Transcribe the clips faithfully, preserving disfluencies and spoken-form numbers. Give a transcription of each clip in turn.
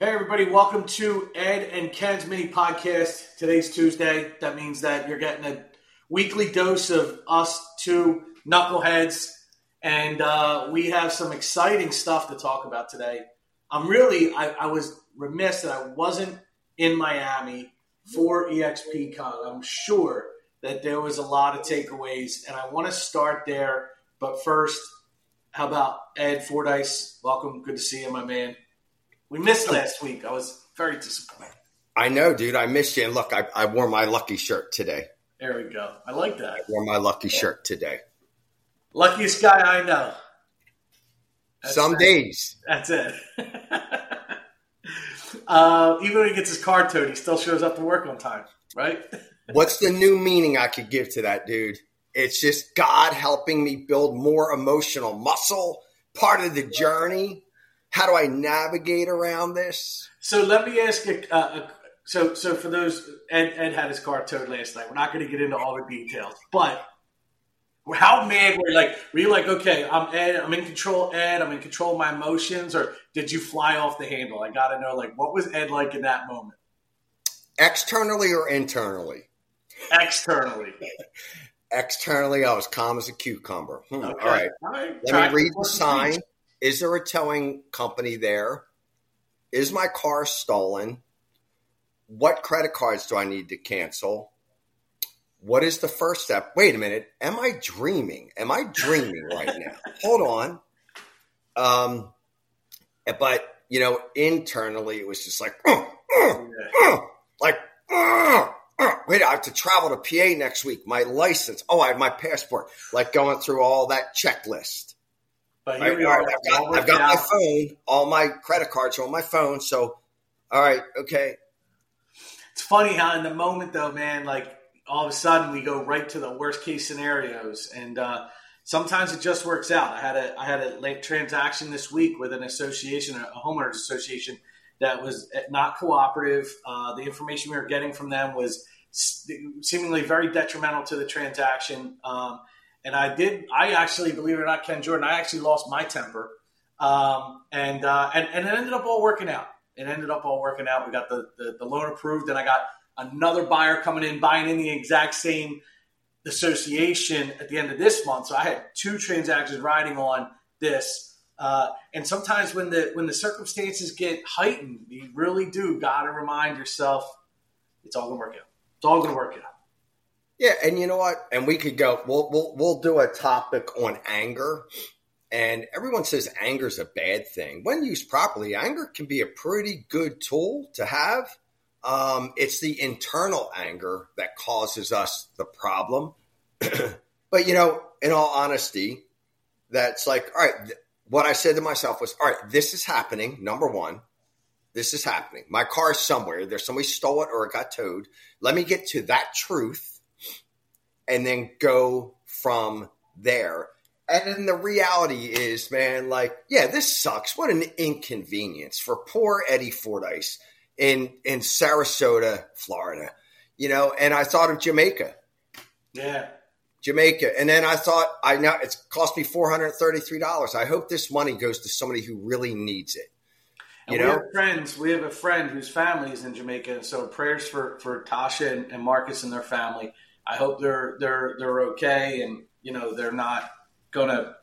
Hey everybody, welcome to Ed and Ken's mini podcast. Today's Tuesday. That means that you're getting a weekly dose of us two knuckleheads, and uh, we have some exciting stuff to talk about today. I'm really, I, I was remiss that I wasn't in Miami for EXPCon. I'm sure that there was a lot of takeaways, and I want to start there. But first, how about Ed Fordyce? Welcome. Good to see you, my man. We missed last week. I was very disappointed. I know, dude. I missed you. And look, I, I wore my lucky shirt today. There we go. I like that. I wore my lucky yeah. shirt today. Luckiest guy I know. That's Some it. days. That's it. uh, even when he gets his car towed, he still shows up to work on time, right? What's the new meaning I could give to that, dude? It's just God helping me build more emotional muscle, part of the journey. How do I navigate around this? So let me ask you. Uh, so, so for those, Ed, Ed had his car towed last night. We're not going to get into all the details, but how mad were you? Like, were you like, okay, I'm Ed, I'm in control, Ed, I'm in control of my emotions, or did you fly off the handle? I got to know, like, what was Ed like in that moment? Externally or internally? Externally. Externally, I was calm as a cucumber. Hmm, okay. All right. All right. Let Track me read the sign. Is there a towing company there? Is my car stolen? What credit cards do I need to cancel? What is the first step? Wait a minute. Am I dreaming? Am I dreaming right now? Hold on. Um, but, you know, internally, it was just like, uh, uh, uh, like, uh, uh. Wait, I have to travel to P A next week. My license. Oh, I have my passport. Like going through all that checklist. But here right, we are. Right, I've got, I've got my phone. All my credit cards are on my phone. So, all right, okay. It's funny how in the moment, though, man, like all of a sudden we go right to the worst case scenarios, and uh, sometimes it just works out. I had a I had a late transaction this week with an association, a homeowners association, that was not cooperative. Uh, the information we were getting from them was seemingly very detrimental to the transaction. Um, And I did, I actually, believe it or not, Ken Jordan, I actually lost my temper. Um, and, uh, and and it ended up all working out. It ended up all working out. We got the, the, the loan approved, and I got another buyer coming in, buying in the exact same association at the end of this month. So I had two transactions riding on this. Uh, and sometimes when the when the circumstances get heightened, you really do got to remind yourself, it's all going to work out. It's all going to work out. Yeah, and you know what? And we could go. We'll we'll we'll do a topic on anger, and everyone says anger is a bad thing. When used properly, anger can be a pretty good tool to have. Um, it's the internal anger that causes us the problem. But you know, in all honesty, that's like, all right. Th- what I said to myself was, all right, this is happening. Number one, this is happening. My car is somewhere. There's somebody stole it or it got towed. Let me get to that truth. And then go from there. And then the reality is, man, like, yeah, this sucks. What an inconvenience for poor Eddie Fordyce in, in Sarasota, Florida. You know, and I thought of Jamaica. Yeah. Jamaica. And then I thought, I know it's cost me four hundred thirty-three dollars. I hope this money goes to somebody who really needs it. You and know? We have friends. We have a friend whose family is in Jamaica. And so prayers for, for Tasha and, and Marcus and their family. I hope they're they're they're okay, and you know they're not going to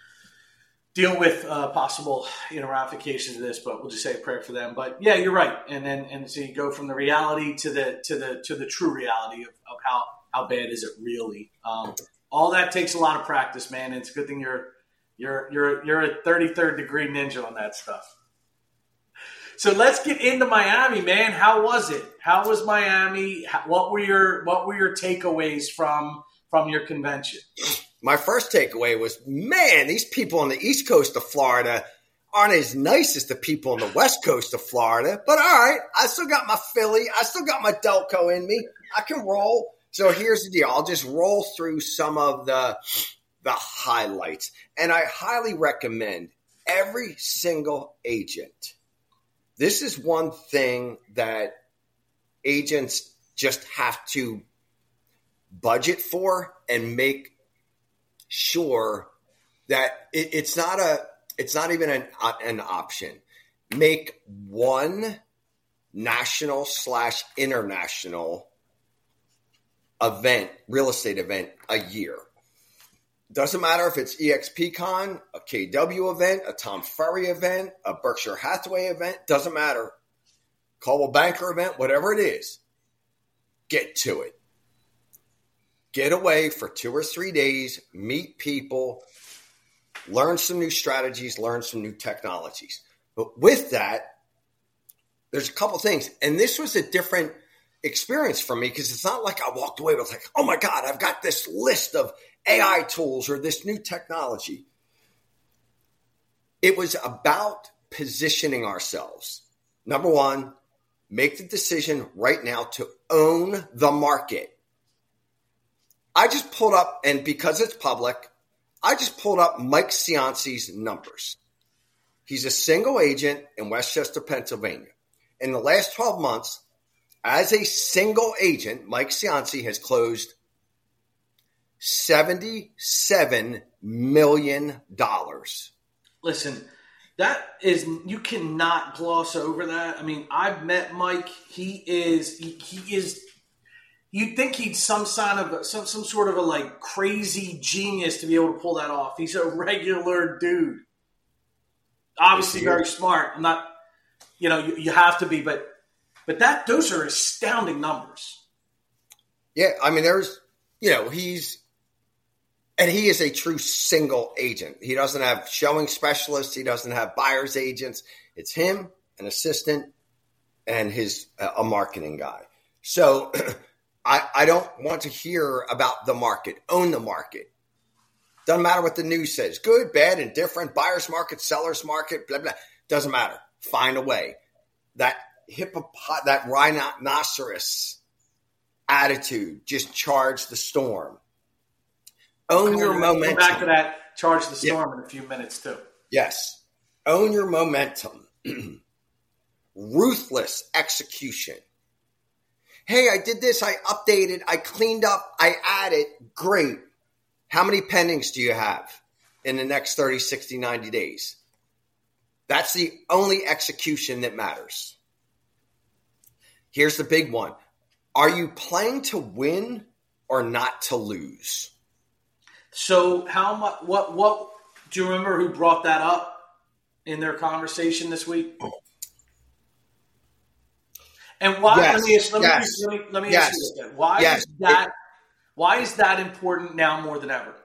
deal with uh, possible you know ramifications of this. But we'll just say a prayer for them. But yeah, you're right. And then and so you go from the reality to the to the to the true reality of, of how how bad is it really. Um, all that takes a lot of practice, man. And it's a good thing you're you're you're you're a thirty-third degree ninja on that stuff. So let's get into Miami, man. How was it? How was Miami? What were your what were your takeaways from from your convention? My first takeaway was, man, these people on the East Coast of Florida aren't as nice as the people on the West Coast of Florida. But all right, I still got my Philly. I still got my Delco in me. I can roll. So here's the deal. I'll just roll through some of the the highlights. And I highly recommend every single agent. This is one thing that agents just have to budget for and make sure that it, it's not a it's not even an, an option. make one national slash international event, real estate event a year. Doesn't matter if it's EXPCon, a K W event, a Tom Ferry event, a Berkshire Hathaway event, doesn't matter. Coldwell Banker event, whatever it is, get to it. Get away for two or three days, meet people, learn some new strategies, learn some new technologies. But with that, there's a couple things. And this was a different experience for me because it's not like I walked away with like, oh my God, I've got this list of A I tools or this new technology. It was about positioning ourselves. Number one, make the decision right now to own the market. I just pulled up, and because it's public, I just pulled up Mike Cianci's numbers. He's a single agent in Westchester, Pennsylvania. In the last twelve months, as a single agent, Mike Cianci has closed seventy-seven million dollars. Listen, that is, you cannot gloss over that. I mean, I've met Mike. He is, he, he is, you'd think he'd some sign of, a, some, some sort of a like crazy genius to be able to pull that off. He's a regular dude. Obviously very smart. I'm not, you know, you, you have to be, but, but that, those are astounding numbers. Yeah. I mean, there's, you know, he's, and he is a true single agent. He doesn't have showing specialists. He doesn't have buyer's agents. It's him, an assistant, and his uh, a marketing guy. So I, I don't want to hear about the market. Own the market. Doesn't matter what the news says. Good, bad, indifferent, buyer's market, seller's market, blah, blah. Doesn't matter. Find a way. That hippopot, that rhinoceros attitude, just charge the storm. Own your momentum. Go back to that, charge the storm yeah. in a few minutes too. Yes. Own your momentum. Ruthless execution. Hey, I did this. I updated. I cleaned up. I added. Great. How many pendings do you have in the next thirty, sixty, ninety days? That's the only execution that matters. Here's the big one. Are you playing to win or not to lose? So how much, what, what, do you remember who brought that up in their conversation this week? And why, yes, let me, ask, let yes, me, let me, let me yes, ask you this. Why yes, is that, it, why is that important now more than ever?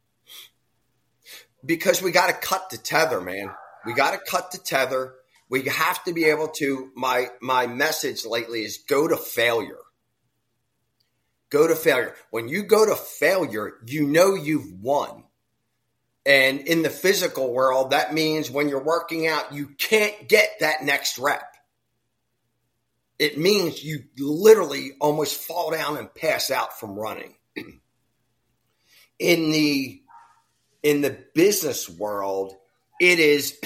Because we got to cut the tether, man. We got to cut the tether. We have to be able to, my, my message lately is go to failure. Go to failure. When you go to failure, you know you've won. And in the physical world, that means when you're working out, you can't get that next rep. It means you literally almost fall down and pass out from running. In the, in the business world, it is,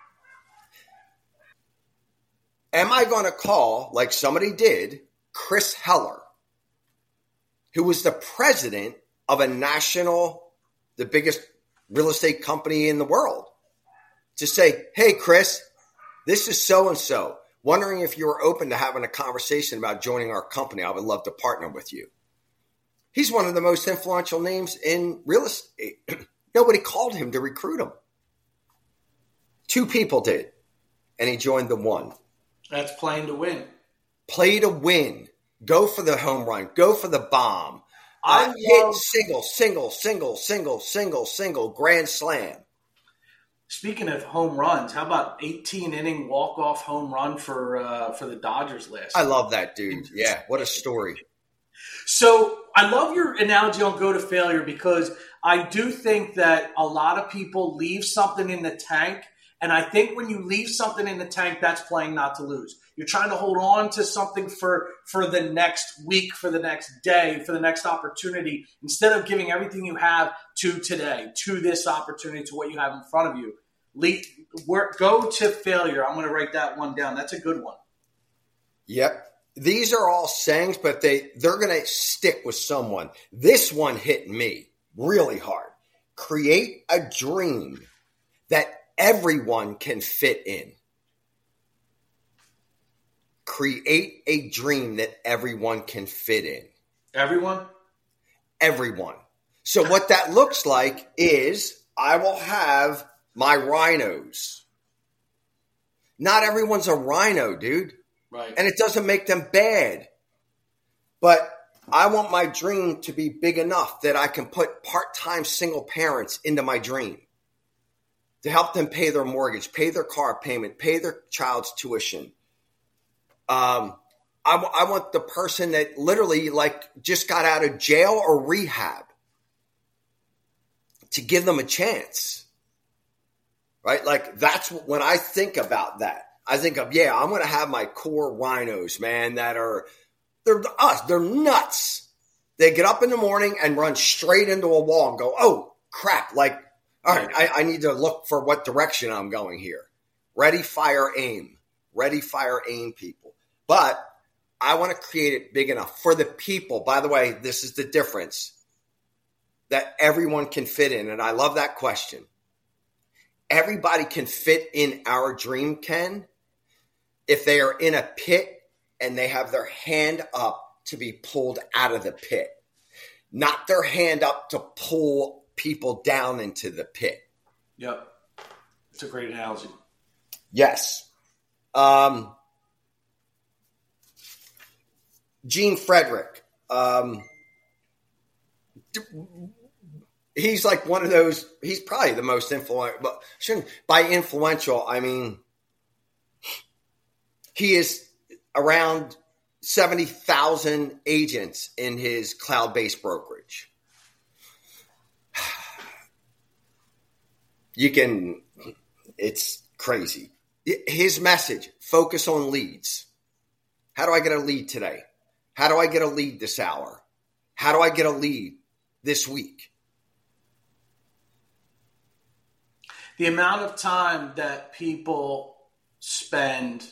am I going to call, like somebody did, Chris Heller, who was the president of a national, the biggest real estate company in the world, to say, hey, Chris, this is so-and-so. Wondering if you were open to having a conversation about joining our company. I would love to partner with you. He's one of the most influential names in real estate. Nobody called him to recruit him. Two people did, and he joined the one. That's playing to win. Play to win. Go for the home run. Go for the bomb. I uh, love, hit single, single, single, single, single, single, grand slam. Speaking of home runs, how about eighteen inning walk off home run for uh, for the Dodgers last? I love that dude. Yeah, what a story. So I love your analogy on go to failure because I do think that a lot of people leave something in the tank. And I think when you leave something in the tank, that's playing not to lose. You're trying to hold on to something for, for the next week, for the next day, for the next opportunity, instead of giving everything you have to today, to this opportunity, to what you have in front of you. Leave, work, go to failure. I'm going to write that one down. That's a good one. Yep. These are all sayings, but they, they're going to stick with someone. This one hit me really hard. Create a dream that everyone can fit in. create a dream that everyone can fit in. Everyone? Everyone. So what that looks like is I will have my rhinos. Not everyone's a rhino, dude. Right. And it doesn't make them bad. But I want my dream to be big enough that I can put part-time single parents into my dream to help them pay their mortgage, pay their car payment, pay their child's tuition. Um, I, w- I want the person that literally like just got out of jail or rehab to give them a chance, right? Like that's when I think about that. I think of, yeah, I'm going to have my core rhinos, man, that are, they're us. They're nuts. They get up in the morning and run straight into a wall and go, oh, crap. Like, all right, I, I need to look for what direction I'm going here. Ready, fire, aim. Ready, fire, aim, people. But I want to create it big enough for the people. By the way, this is the difference that everyone can fit in. And I love that question. Everybody can fit in our dream, Ken, if they are in a pit and they have their hand up to be pulled out of the pit, not their hand up to pull people down into the pit. Yep. It's a great analogy. Yes. Um, Gene Frederick. Um, he's like one of those, he's probably the most influential, but shouldn't, by influential, I mean, he is around seventy thousand agents in his cloud-based brokerage. You can, it's crazy. His message, focus on leads. How do I get a lead today? How do I get a lead this hour? How do I get a lead this week? The amount of time that people spend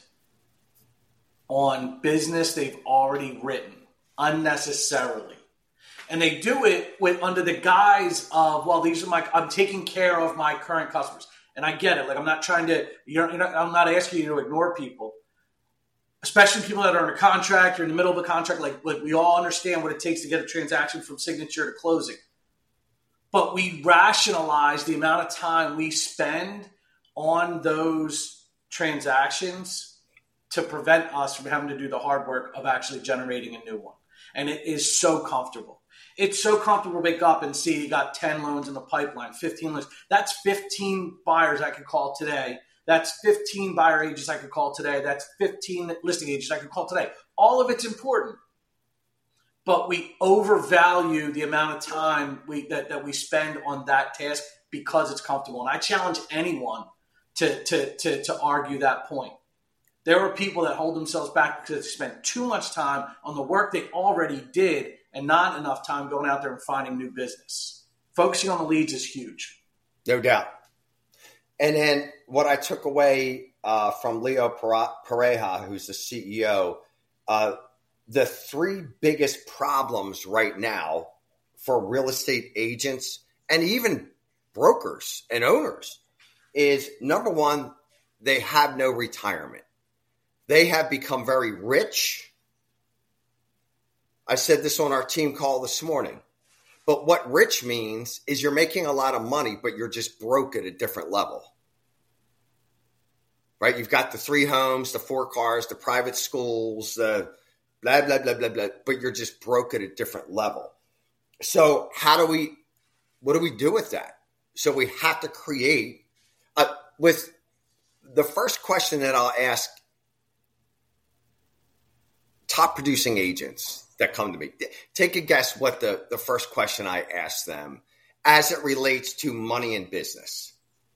on business they've already written unnecessarily. And they do it with under the guise of, well, these are my, I'm taking care of my current customers. And I get it. Like, I'm not trying to, you're, you're not, I'm not asking you to ignore people, especially people that are in a contract or in the middle of a contract. Like, like we all understand what it takes to get a transaction from signature to closing. But we rationalize the amount of time we spend on those transactions to prevent us from having to do the hard work of actually generating a new one. And it is so comfortable. It's so comfortable to wake up and see you got ten loans in the pipeline, fifteen loans. That's fifteen buyers I could call today. That's fifteen buyer agents I could call today. That's fifteen listing agents I could call today. All of it's important. But we overvalue the amount of time we that, that we spend on that task because it's comfortable. And I challenge anyone to, to, to, to argue that point. There are people that hold themselves back because they spend too much time on the work they already did and not enough time going out there and finding new business. Focusing on the leads is huge. No doubt. And then what I took away uh, from Leo Pareja, who's the C E O, uh, the three biggest problems right now for real estate agents and even brokers and owners is, number one, they have no retirement. They have become very rich. I said this on our team call this morning. But what rich means is you're making a lot of money, but you're just broke at a different level. Right? You've got the three homes, the four cars, the private schools, the blah, blah, blah, blah, blah, but you're just broke at a different level. So how do we, what do we do with that? So we have to create, uh, with the first question that I'll ask top producing agents that come to me, take a guess what the, the first question I ask them as it relates to money and business.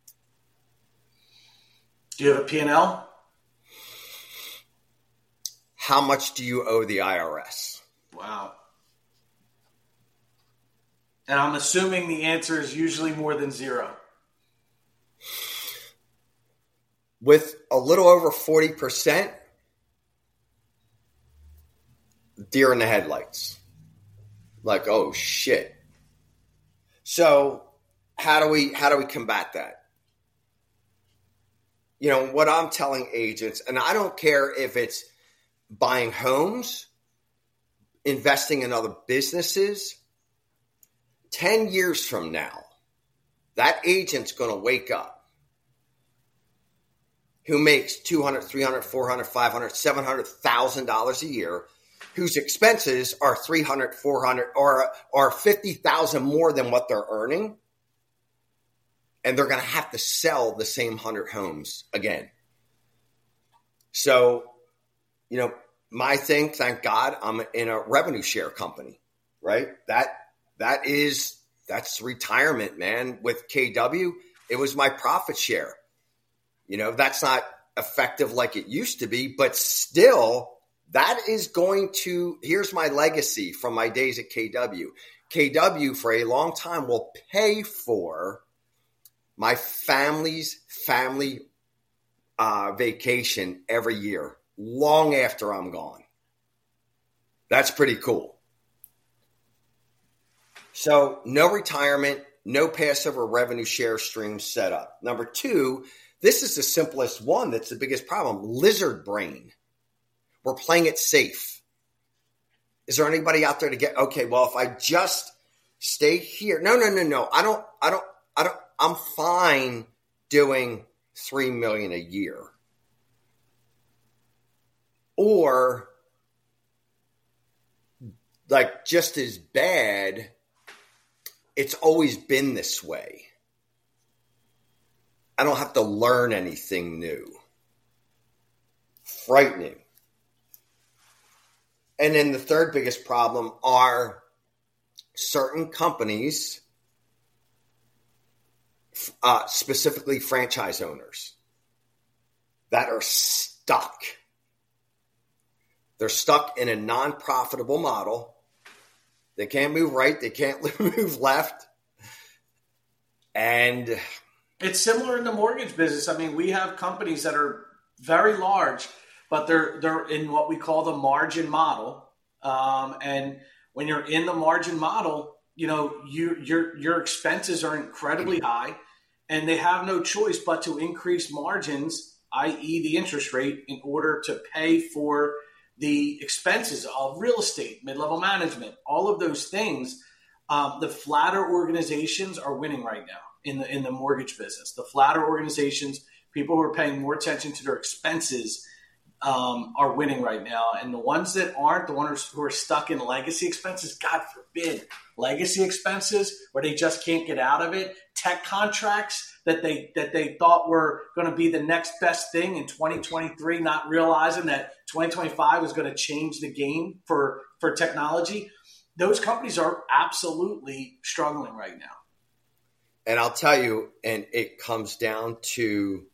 Do you have a P and L? How much do you owe the I R S? Wow. And I'm assuming the answer is usually more than zero. With a little over forty percent, deer in the headlights. Like, oh shit. So how do we how do we combat that? You know, what I'm telling agents, and I don't care if it's buying homes, investing in other businesses. ten years from now, that agent's going to wake up who makes two hundred thousand dollars, three hundred thousand dollars, four hundred thousand dollars, five hundred thousand dollars, seven hundred thousand dollars a year, whose expenses are three hundred thousand dollars, four hundred thousand dollars, or, or fifty thousand dollars more than what they're earning. And they're going to have to sell the same one hundred homes again. So, you know, my thing, thank God, I'm in a revenue share company, right? That that is that's retirement, man. With K W, it was my profit share. You know, that's not effective like it used to be, but still, that is going to. Here's my legacy from my days at K W. K W for a long time will pay for my family's family uh, vacation every year, long after I'm gone. That's pretty cool. So no retirement, no passive or revenue share streams set up. Number two, this is the simplest one that's the biggest problem, lizard brain. We're playing it safe. Is there anybody out there to get, okay, well, if I just stay here. No, no, no, no. I don't, I don't, I don't, I'm fine doing three million dollars a year. Or like just as bad, it's always been this way. I don't have to learn anything new. Frightening. And then the third biggest problem are certain companies, uh, specifically franchise owners, that are stuck. They're stuck in a non-profitable model. They can't move right. They can't move left. And it's similar in the mortgage business. I mean, we have companies that are very large, but they're they're in what we call the margin model. Um, and when you're in the margin model, you know, you, your your expenses are incredibly high, and they have no choice but to increase margins, that is the interest rate, in order to pay for the expenses of real estate, mid-level management, all of those things. Um, the flatter organizations are winning right now in the in the mortgage business. The flatter organizations, people who are paying more attention to their expenses, um, are winning right now. And the ones that aren't, the ones who are stuck in legacy expenses, God forbid, legacy expenses where they just can't get out of it, tech contracts that they that they thought were going to be the next best thing in twenty twenty-three, not realizing that twenty twenty-five was going to change the game for, for technology. Those companies are absolutely struggling right now. And I'll tell you, and it comes down to,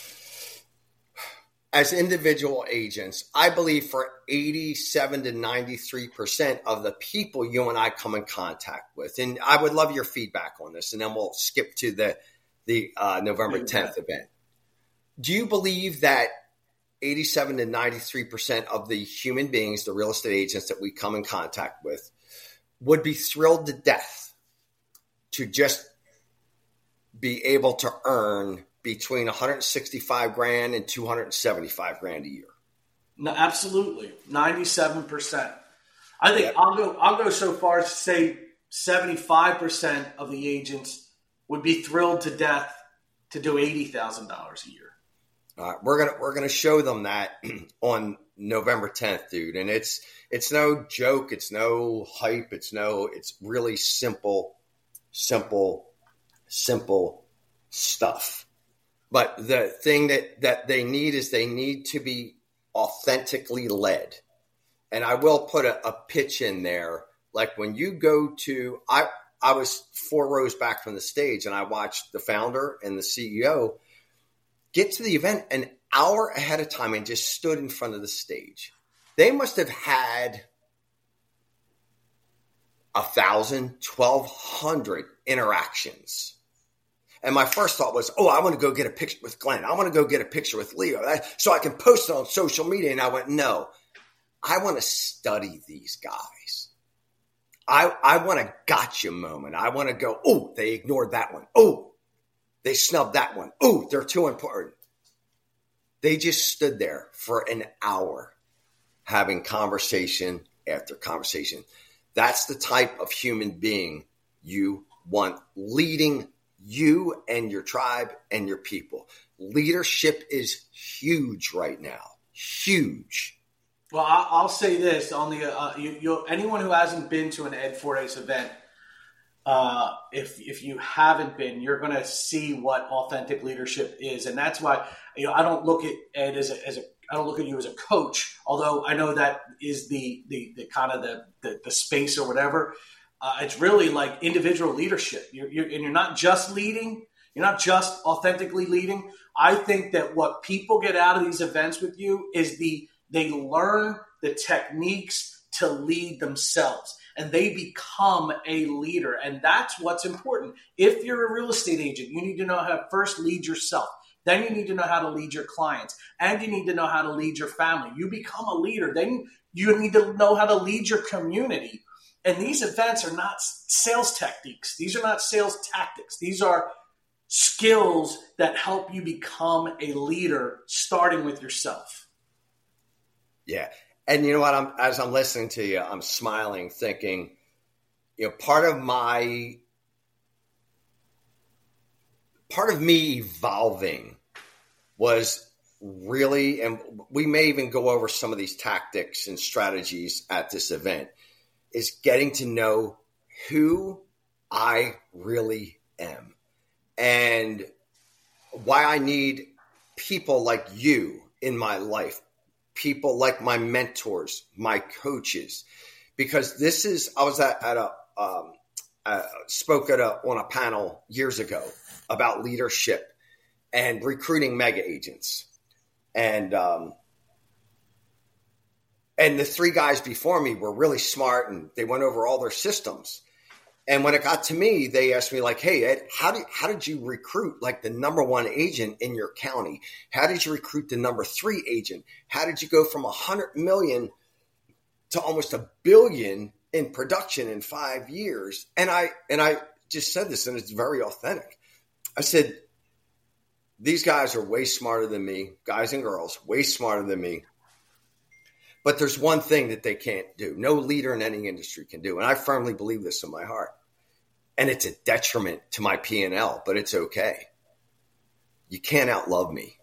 as individual agents, I believe for eighty-seven to ninety-three percent of the people you and I come in contact with, and I would love your feedback on this, and then we'll skip to the, the uh, November tenth event. Do you believe that eighty-seven to ninety-three percent of the human beings, the real estate agents that we come in contact with, would be thrilled to death to just be able to earn between one hundred sixty-five grand and two hundred seventy-five grand a year? No, absolutely. ninety-seven percent. I think yep. I'll go I'll go so far as to say seventy-five percent of the agents would be thrilled to death to do eighty thousand dollars a year. All right, we're gonna we're gonna show them that on November tenth, dude. And it's it's no joke, it's no hype, it's no it's really simple, simple, simple stuff. But the thing that, that they need is they need to be authentically led. And I will put a, a pitch in there. Like when you go to, I, I was four rows back from the stage and I watched the founder and the C E O get to the event an hour ahead of time and just stood in front of the stage. They must have had a thousand, twelve hundred interactions. And my first thought was, oh, I want to go get a picture with Glenn. I want to go get a picture with Leo so I can post it on social media. And I went, no, I want to study these guys. I, I want a gotcha moment. I want to go, oh, they ignored that one. Oh, they snubbed that one. Oh, they're too important. They just stood there for an hour having conversation after conversation. That's the type of human being you want leading you and your tribe and your people. Leadership is huge right now. Huge. Well, I'll say this on the uh, you, you'll, anyone who hasn't been to an Ed Fortes event, uh, if if you haven't been, you're going to see what authentic leadership is, and that's why you know I don't look at Ed as a, as a I don't look at you as a coach, although I know that is the the, the kind of the, the the space or whatever. Uh, it's really like individual leadership. You're, you're, and you're not just leading. You're not just authentically leading. I think that what people get out of these events with you is the they learn the techniques to lead themselves, and they become a leader. And that's what's important. If you're a real estate agent, you need to know how to first lead yourself. Then you need to know how to lead your clients, and you need to know how to lead your family. You become a leader. Then you need to know how to lead your community. And these events are not sales techniques. These are not sales tactics. These are skills that help you become a leader, starting with yourself. Yeah. And you know what? I'm, as I'm listening to you, I'm smiling, thinking, you know, part of my, part of me evolving was really, and we may even go over some of these tactics and strategies at this event, is getting to know who I really am and why I need people like you in my life, people like my mentors, my coaches, because this is, I was at, at a, um, uh, spoke at a, on a panel years ago about leadership and recruiting mega agents. And, um, And the three guys before me were really smart, and they went over all their systems. And when it got to me, they asked me like, hey, Ed, how did, how did you recruit like the number one agent in your county? How did you recruit the number three agent? How did you go from a hundred million to almost a billion in production in five years? And I, and I just said this, and it's very authentic. I said, these guys are way smarter than me, guys and girls, way smarter than me. But there's one thing that they can't do. No leader in any industry can do. And I firmly believe this in my heart. And it's a detriment to my P and L, but it's okay. You can't outlove me.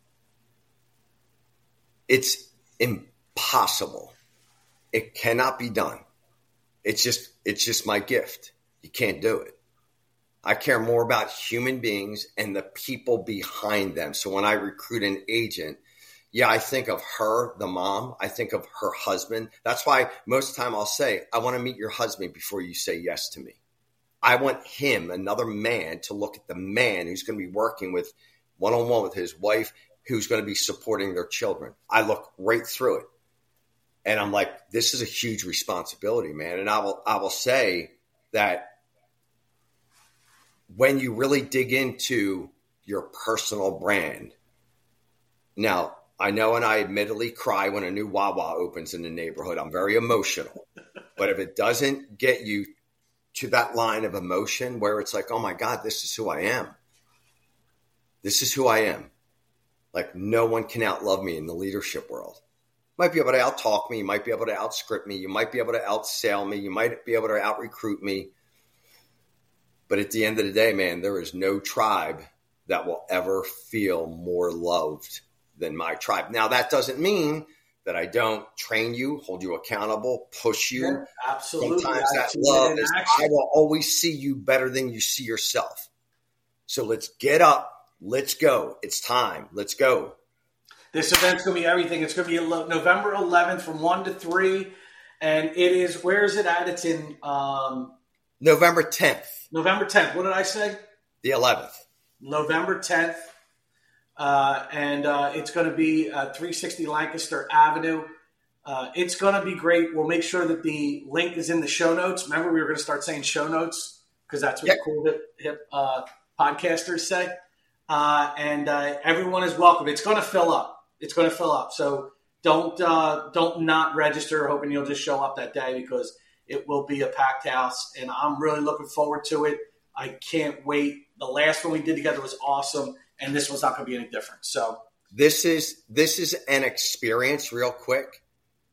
It's impossible. It cannot be done. It's just, it's just my gift. You can't do it. I care more about human beings and the people behind them. So when I recruit an agent, yeah, I think of her, the mom. I think of her husband. That's why most of the time I'll say, I want to meet your husband before you say yes to me. I want him, another man, to look at the man who's going to be working with one-on-one with his wife, who's going to be supporting their children. I look right through it. And I'm like, this is a huge responsibility, man. And I will, I will say that when you really dig into your personal brand, now, I know, and I admittedly cry when a new Wawa opens in the neighborhood. I'm very emotional. But if it doesn't get you to that line of emotion where it's like, oh my God, this is who I am. This is who I am. Like no one can outlove me in the leadership world. You might be able to out-talk me. You might be able to out-script me. You might be able to out-sell me. You might be able to out-recruit me. But at the end of the day, man, there is no tribe that will ever feel more loved than my tribe. Now, that doesn't mean that I don't train you, hold you accountable, push you. Yeah, absolutely. Sometimes that love is, I will always see you better than you see yourself. So let's get up. Let's go. It's time. Let's go. This event's going to be everything. It's going to be November eleventh from one to three. And it is, where is it at? It's in um, November tenth. November tenth. What did I say? The eleventh. November tenth. Uh, and uh, it's going to be uh, three sixty Lancaster Avenue. Uh, it's going to be great. We'll make sure that the link is in the show notes. Remember, we were going to start saying show notes because that's what yep. the cool hip, hip uh, podcasters say. Uh, and uh, everyone is welcome. It's going to fill up. It's going to fill up. So don't uh, don't not register hoping you'll just show up that day because it will be a packed house. And I'm really looking forward to it. I can't wait. The last one we did together was awesome. And this one's not going to be any different. So this is this is an experience real quick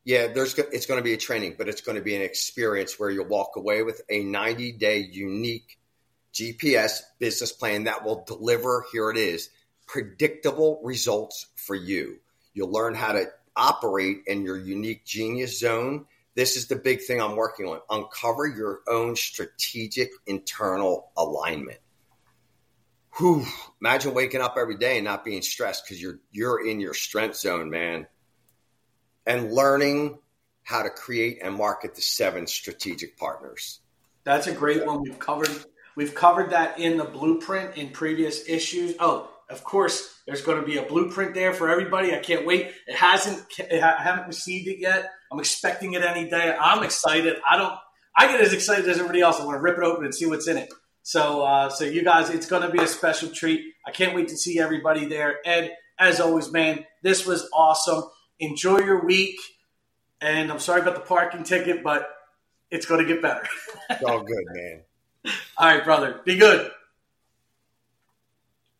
Yeah, there's it's going to be a training, but it's going to be an experience where you'll walk away with a ninety-day unique G P S business plan that will deliver, here it is, predictable results for you. You'll learn how to operate in your unique genius zone. This is the big thing I'm working on. Uncover your own strategic internal alignment. Whew. Imagine waking up every day and not being stressed because you're you're in your strength zone, man. And learning how to create and market the seven strategic partners. That's a great one. We've covered we've covered that in the blueprint in previous issues. Oh, of course, there's going to be a blueprint there for everybody. I can't wait. It hasn't. I haven't received it yet. I'm expecting it any day. I'm excited. I don't. I get as excited as everybody else. I want to rip it open and see what's in it. So, uh, so you guys, it's going to be a special treat. I can't wait to see everybody there. Ed, as always, man, this was awesome. Enjoy your week. And I'm sorry about the parking ticket, but it's going to get better. It's all good, man. All right, brother. Be good.